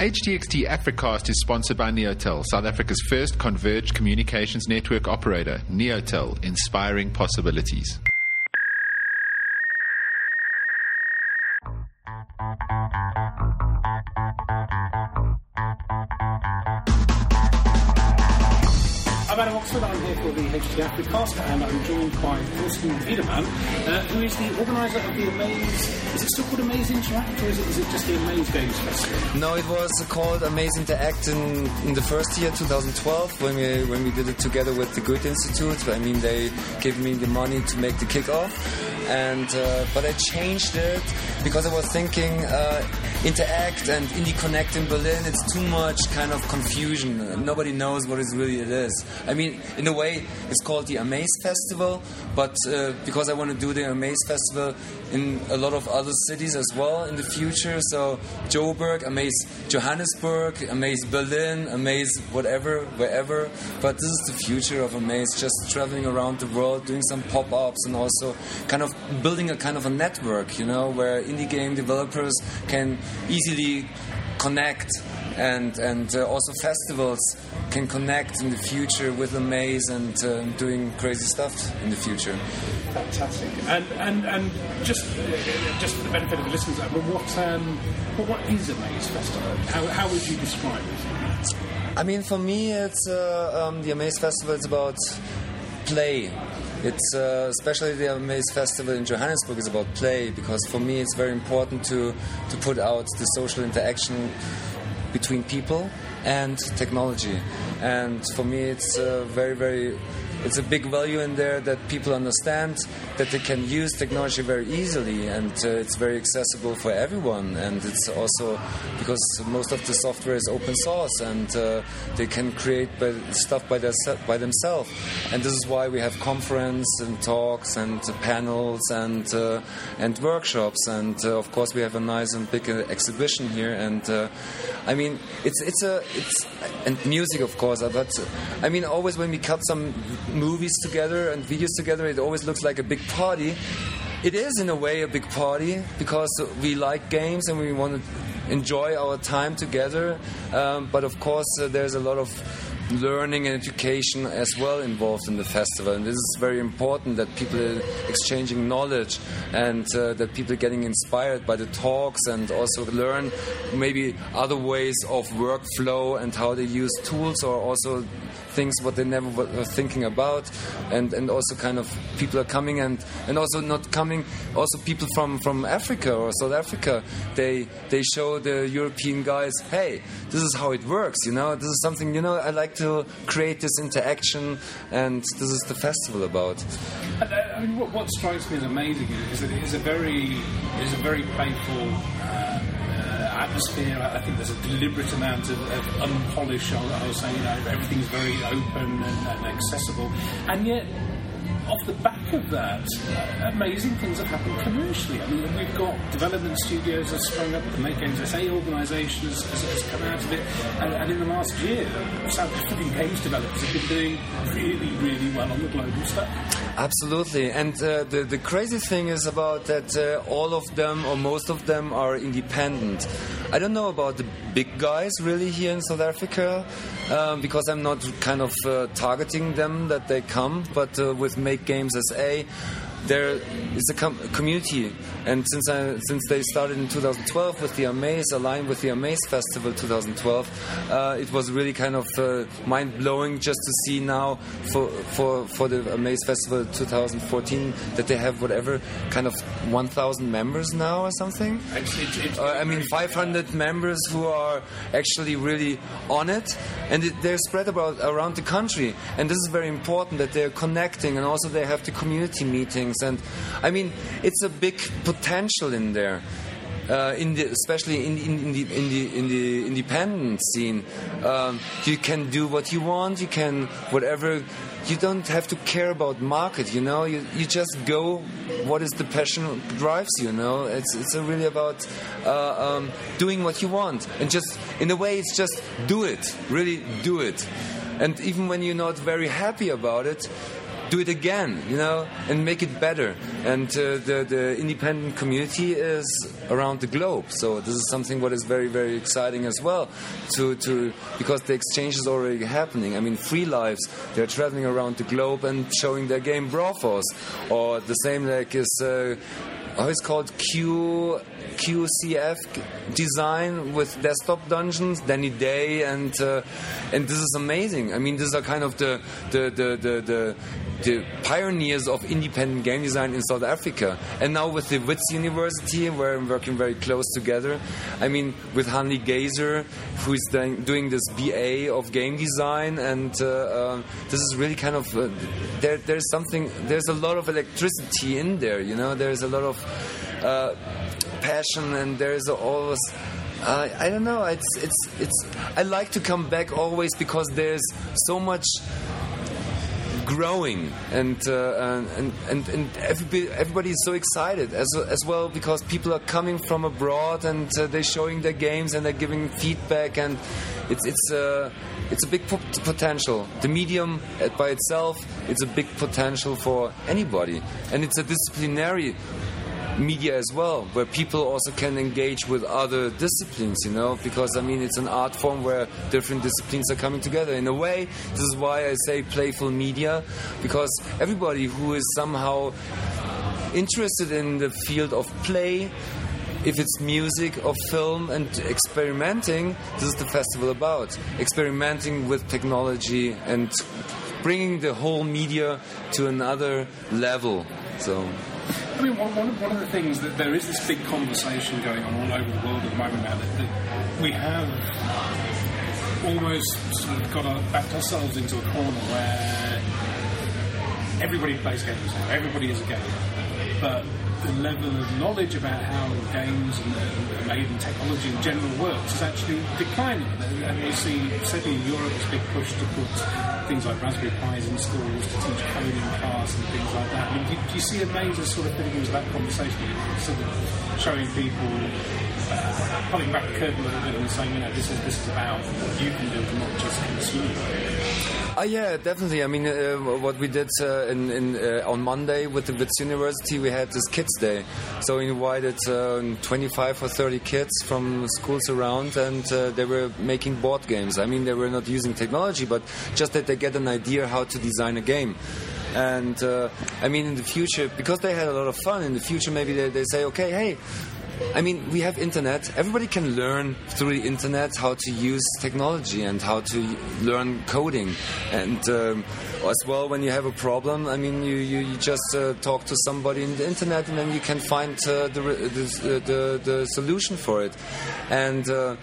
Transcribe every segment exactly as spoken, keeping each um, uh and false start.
H T X T Africast is sponsored by Neotel, South Africa's first converged communications network operator. Neotel, inspiring possibilities. I'm Adam Oxford, I'm here for the H T Africast, and I'm joined by Thorsten Wiedemann, uh, who is the organiser of the Amaze. Is it still called Amaze Interact, or is it, is it just the Amaze Games Festival? No, it was called Amaze Interact in, in the first year, twenty twelve, when we when we did it together with the Goethe Institute. I mean, they gave me the money to make the kickoff, and uh, but I changed it because I was thinking uh, Interact and Indie Connect in Berlin. It's too much kind of confusion. Nobody knows what it really it is. I mean, in a way, it's called the Amaze Festival, but uh, because I want to do the Amaze Festival in a lot of other cities as well in the future. So Joburg, Amaze Johannesburg, Amaze Berlin, Amaze whatever, wherever. But this is the future of Amaze, just traveling around the world, doing some pop-ups, and also kind of building a kind of a network, you know, where indie game developers can easily connect, and and uh, also festivals can connect in the future with Amaze, and uh, doing crazy stuff in the future. Fantastic. And and, and just uh, just for the benefit of the listeners, I mean, what um, what, what is Amaze Festival? How how would you describe it? I mean, for me, it's uh, um, the Amaze Festival. It's about play. It's uh, especially the Amaze Festival in Johannesburg is about play, because for me it's very important to to put out the social interaction between people and technology. And for me it's uh, very very it's a big value in there that people understand that they can use technology very easily, and uh, it's very accessible for everyone. And it's also because most of the software is open source, and uh, they can create by, stuff by, their, by themselves. And this is why we have conference and talks and uh, panels and uh, and workshops. And uh, of course we have a nice and big uh, exhibition here. And uh, I mean it's it's a it's and music of course. But I mean always when we cut some movies together and videos together, it always looks like a big party. It is in a way a big party because we like games and we want to enjoy our time together, um, but of course uh, there's a lot of learning and education as well involved in the festival, and this is very important that people are exchanging knowledge, and uh, that people are getting inspired by the talks, and also learn maybe other ways of workflow and how they use tools, or also things what they never were thinking about. And and also kind of people are coming, and and also not coming, also people from from Africa or South Africa, they they show the European guys, hey, this is how it works, you know, this is something, you know, I like to create this interaction, and this is the festival about. I mean, what, what strikes me as amazing is that it is a very it is a very playful uh, uh, atmosphere. I think there's a deliberate amount of, of unpolished. I was saying, you know, everything's very open and, and accessible, and yet off the back of that, uh, amazing things have happened commercially. I mean, we've got development studios that sprung up, the Make Games S A organisation has, has, has come out of it, and, and in the last year, South African games developers have been doing really, really well on the global stage. Absolutely, and uh, the the crazy thing is about that uh, all of them, or most of them, are independent. I don't know about the big guys really here in South Africa, um, because I'm not kind of uh, targeting them that they come, but uh, with Make Games S A, there is a com- community, and since I, since they started in twenty twelve with the Amaze, aligned with the Amaze Festival twenty twelve, uh, it was really kind of uh, mind-blowing just to see now for for for the Amaze Festival twenty fourteen that they have whatever kind of one thousand members now or something. Actually, it's, it's uh, I mean five hundred members who are actually really on it, and it, they're spread about around the country, and this is very important that they're connecting, and also they have the community meetings. And I mean, it's a big potential in there, uh, in the, especially in, in, in the in the in the independent scene. Um, you can do what you want. You can whatever. You don't have to care about market. You know, you you just go. What is the passion drives you? You know, it's it's really about uh, um, doing what you want, and just in a way, it's just do it. Really do it. And even when you're not very happy about it, do it again, you know, and make it better. And uh, the the independent community is around the globe, so this is something what is very very exciting as well. To to because the exchange is already happening. I mean, Free Lives, they're traveling around the globe and showing their game Brothos, or the same like is. Uh, how it's called Q Q C F design with desktop dungeons, Danny Day, and uh, and this is amazing. I mean, these are kind of the the the the, the the pioneers of independent game design in South Africa. And now with the Wits University, where I'm working very close together, I mean, with Hanli Gazer, who is doing this B A of game design, and uh, uh, this is really kind of, uh, there, there's something, there's a lot of electricity in there, you know, there's a lot of uh, passion, and there's always, uh, I don't know, it's, it's, it's, I like to come back always because there's so much growing, and uh, and and and everybody, everybody is so excited as as well, because people are coming from abroad, and uh, they're showing their games and they're giving feedback, and it's it's uh, it's a big po- potential. The medium by itself, it's a big potential for anybody, and it's a disciplinary media as well, where people also can engage with other disciplines, you know, because I mean it's an art form where different disciplines are coming together. In a way, this is why I say playful media, because everybody who is somehow interested in the field of play, if it's music or film and experimenting, this is the festival about. Experimenting with technology and bringing the whole media to another level. So I mean, one, one, of, one of the things that there is this big conversation going on all over the world at the moment now, that, that we have almost sort of got our, backed ourselves into a corner where everybody plays games now, everybody is a gamer, but the level of knowledge about how games and, and made and technology in general works is actually declining. And you see, certainly in Europe, this big push to put things like Raspberry Pis in schools to teach coding class and things like that. I mean, do, do you see a major sort of fitting into that conversation, sort of showing people, uh, pulling back the curtain a little bit and saying, you know, this is this is about what you can do and not just consume? Uh, yeah, definitely. I mean, uh, what we did uh, in, in, uh, on Monday with the Wits University, we had this Kids Day. So we invited uh, twenty-five or thirty kids from schools around, and uh, they were making board games. I mean, they were not using technology, but just that they get an idea how to design a game. And uh, I mean, in the future, because they had a lot of fun, in the future maybe they, they say, okay, hey, I mean, we have internet. Everybody can learn through the internet how to use technology and how to learn coding. And um, as well, when you have a problem, I mean, you, you, you just uh, talk to somebody in the internet, and then you can find uh, the, the, the, the solution for it. And uh,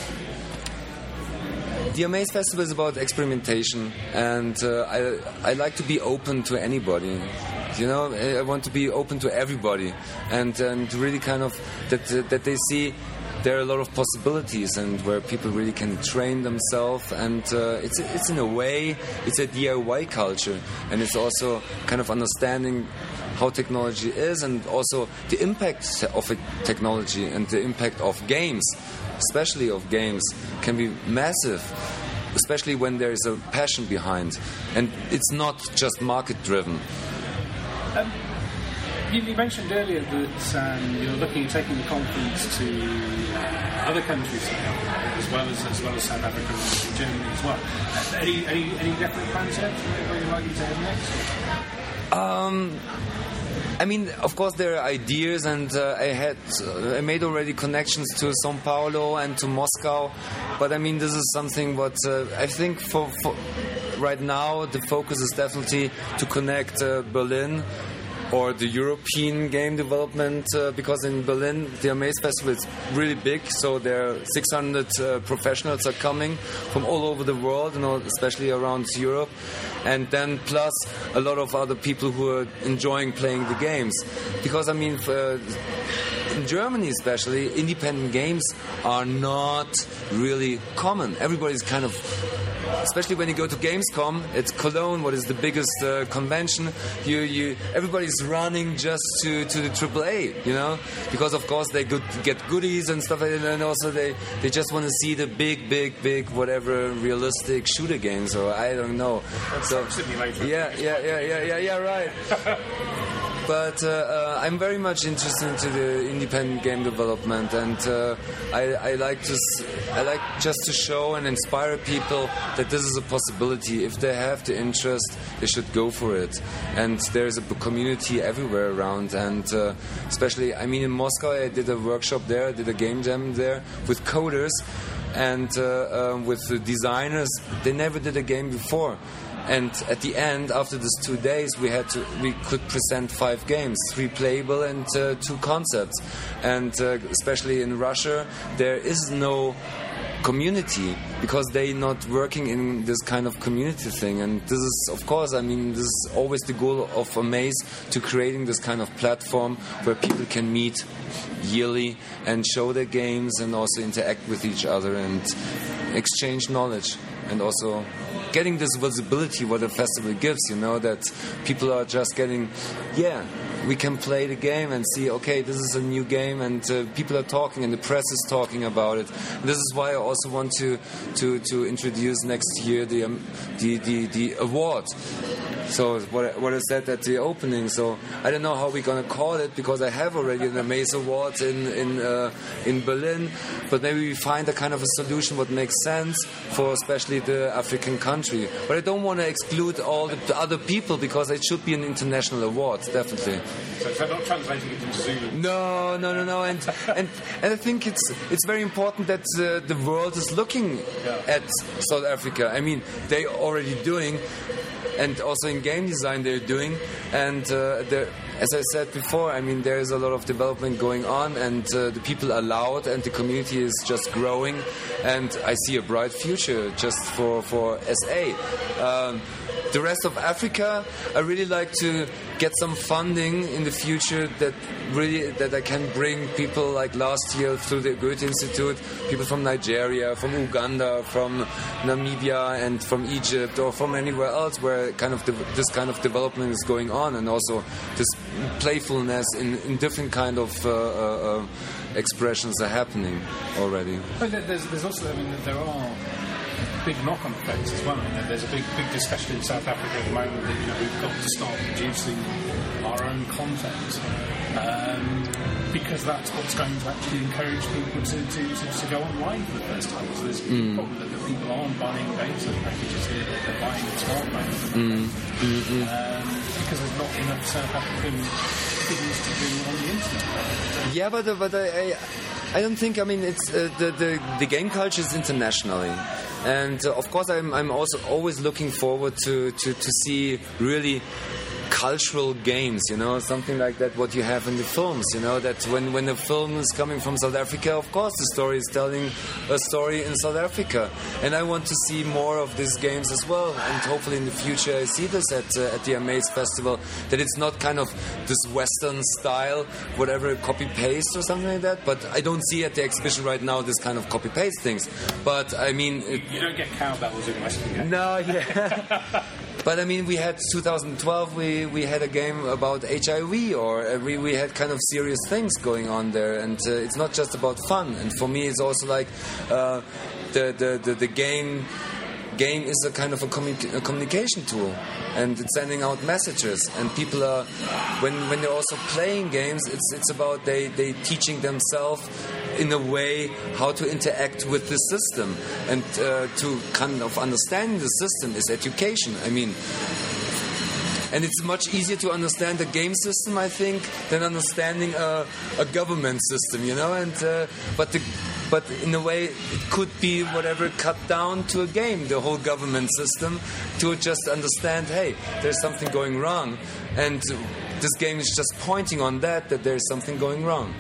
the Amaze Festival is about experimentation, and uh, I, I like to be open to anybody. You know, I want to be open to everybody, and and really kind of that uh, that they see there are a lot of possibilities, and where people really can train themselves, and uh, it's it's in a way it's a D I Y culture, and it's also kind of understanding how technology is, and also the impact of it, technology and the impact of games, especially of games, can be massive. Especially when there is a passion behind, and it's not just market driven. Um, you, you mentioned earlier that um, you're looking at taking the conference to other countries now, as well as as well as South Africa and Germany as well. Uh, any, any any definite plans yet where you're likely to head next? Um, I mean, of course, there are ideas, and uh, I had uh, I made already connections to São Paulo and to Moscow, but I mean, this is something what uh, I think for, for right now the focus is definitely to connect uh, Berlin or the European game development, uh, because in Berlin the Amaze Festival is really big, so there are six hundred uh, professionals are coming from all over the world, you know, especially around Europe, and then plus a lot of other people who are enjoying playing the games, because I mean for, in Germany especially, independent games are not really common. Everybody's kind of especially when you go to Gamescom at Cologne, what is the biggest uh, convention, you, you everybody's running just to, to the triple A, you know, because of course they good, get goodies and stuff like that, and also they, they just want to see the big, big, big, whatever realistic shooter games, or I don't know. So, yeah, yeah, yeah, yeah, yeah, yeah, right. But uh, uh, I'm very much interested into the independent game development, and uh, I, I like to s- I like just to show and inspire people that this is a possibility. If they have the interest, they should go for it. And there's a community everywhere around, and uh, especially, I mean, in Moscow, I did a workshop there, I did a game jam there with coders and uh, uh, with the designers. They never did a game before. And at the end, after these two days, we had to we could present five games, three playable and uh, two concepts. And uh, especially in Russia, there is no community because they're not working in this kind of community thing. And this is, of course, I mean, this is always the goal of Amaze, to creating this kind of platform where people can meet yearly and show their games and also interact with each other and exchange knowledge, and also getting this visibility what the festival gives, you know, that people are just getting, yeah, we can play the game and see, okay, this is a new game, and uh, people are talking and the press is talking about it. And this is why I also want to to, to introduce next year the, um, the the the award. So what what I said at the opening. So I don't know how we're gonna call it, because I have already an Amaze Award in in uh, in Berlin, but maybe we find a kind of a solution what makes sense for especially the African country. But I don't want to exclude all the other people, because it should be an international award, definitely. So, so not translating it into Zulu. No, no, no, no, and and and I think it's it's very important that uh, the world is looking Yeah. at South Africa. I mean, they already doing. And also in game design they're doing, and uh, as I said before, I mean, there is a lot of development going on, and uh, the people are loud, and the community is just growing, and I see a bright future just for for S A. Um, the rest of Africa, I really like to get some funding in the future that really that I can bring people like last year through the Goethe Institute, people from Nigeria, from Uganda, from Namibia, and from Egypt, or from anywhere else where kind of de- this kind of development is going on, and also this playfulness in, in different kind of uh, uh, uh, expressions are happening already. But there's, there's also, I mean, there are big knock-on effects as well. I mean, there's a big, big discussion in South Africa at the moment that, you know, we've got to start producing our own content, um, because that's what's going to actually encourage people to, to, to, to go online for the first time. So there's mm. a problem that the people aren't buying beta packages here, that they're buying smartphones, mm. mm-hmm. um, because there's not enough South African things to do on the internet. Yeah, but, uh, but I, I, I don't think, I mean, it's uh, the, the, the game culture is internationally. And uh, of course, I'm, I'm also always looking forward to, to, to see really cultural games, you know, something like that, what you have in the films, you know, that when, when a film is coming from South Africa, of course the story is telling a story in South Africa, and I want to see more of these games as well, and hopefully in the future I see this at, uh, at the Amaze Festival, that it's not kind of this Western style, whatever, copy-paste or something like that, but I don't see at the exhibition right now this kind of copy-paste things, but I mean... It, you don't get cowbells in Western games. No, yeah. But I mean, we had twenty twelve, we, we had a game about H I V, or uh, we, we had kind of serious things going on there, and uh, it's not just about fun. And for me, it's also like uh, the, the, the, the game game is a kind of a, commu- a communication tool, and it's sending out messages. And people are, when when they're also playing games, it's it's about they they teaching themselves in a way how to interact with the system, and uh, to kind of understand the system is education. I mean, and it's much easier to understand a game system, I think, than understanding a, a government system, you know. And uh, but the but in a way it could be whatever cut down to a game, the whole government system, to just understand, hey, there's something going wrong, and this game is just pointing on that that there's something going wrong.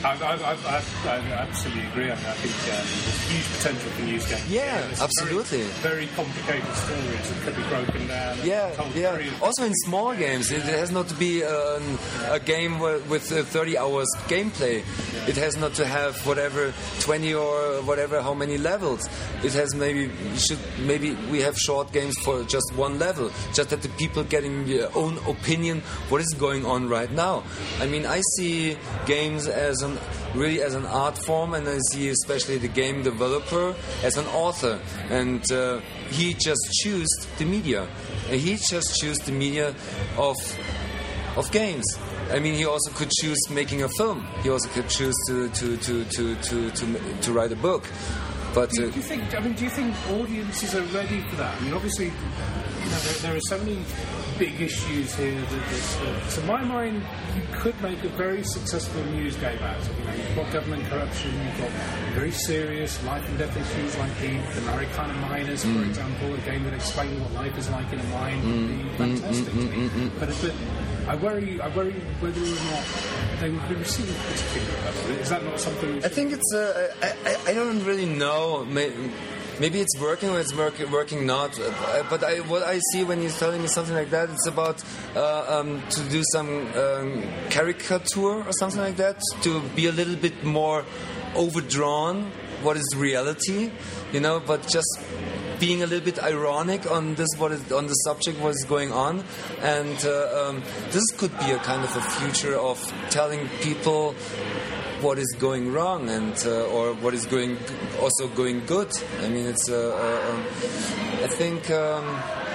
I, I, I, I, I absolutely agree. I, mean, I think um, there's huge potential for news games. Yeah, It's absolutely. Very, very complicated stories that could be broken down. and Yeah, told yeah. very- Also in small games, it has not to be um, a game wi- with uh, thirty hours gameplay. It has not to have whatever twenty or whatever how many levels. It has maybe should maybe we have short games for just one level, just that the people getting their own opinion what is going on right now. I mean, I see games as an really as an art form, and I see especially the game developer as an author, and uh, he just choose the media. And he just choose the media of of games. I mean, he also could choose making a film. He also could choose to to to to to to, to write a book. But Do you, uh, do you think? I mean, do you think audiences are ready for that? I mean, obviously, you know, there, there are so many big issues here. That, that, uh, to my mind, you could make a very successful news game out of it. You know, you've got government corruption, you've got very serious life and death issues like the, the Americana Miners, for example. A game that explains what life is like in a mine would be fantastic to me. But if it, I worry, I worry whether or not they would be received particularly well. Is that not something? We I think it's. Uh, I, I I don't really know. May- Maybe it's working or it's work, working not. Uh, But I, what I see when he's telling me something like that, it's about uh, um, to do some um, caricature or something like that, to be a little bit more overdrawn. What is reality, you know? But just being a little bit ironic on this, what is on the subject, what is going on, and uh, um, this could be a kind of a future of telling people what is going wrong and uh, or what is going also going good. I mean, it's. Uh, uh, um, I think. Um,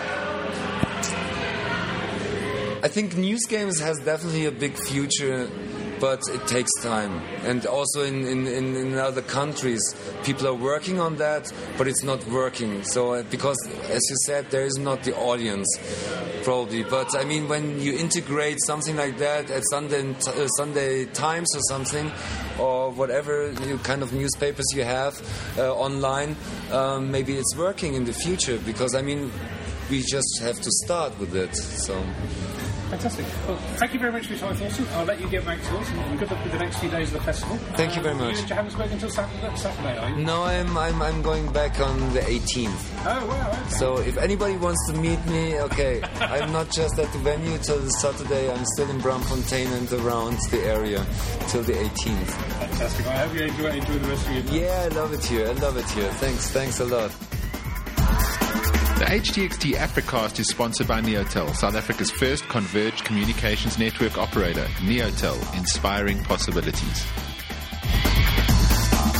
I think news games has definitely a big future, but it takes time. And also in, in, in, in other countries, people are working on that, but it's not working. So uh, because, as you said, there is not the audience, probably. But I mean, when you integrate something like that at Sunday, uh, Sunday Times or something, or whatever new kind of newspapers you have uh, online, um, maybe it's working in the future. Because I mean, we just have to start with it. So. Fantastic. Well, thank you very much for your time, Thorsten. I'll let you get back to it, and good luck with the next few days of the festival. Thank you very much. You're in Johannesburg until Saturday, Saturday, are you? No, I'm I'm I'm going back on the eighteenth. Oh, wow, okay. So if anybody wants to meet me, okay. I'm not just at the venue till the Saturday. I'm still in Braamfontein and around the area till the eighteenth. Fantastic. I hope you enjoy, enjoy the rest of your day. Yeah, I love it here. I love it here. Thanks, thanks a lot. The H T X T Africast is sponsored by Neotel, South Africa's first converged communications network operator. Neotel, inspiring possibilities.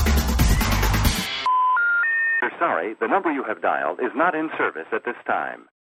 We're sorry, the number you have dialed is not in service at this time.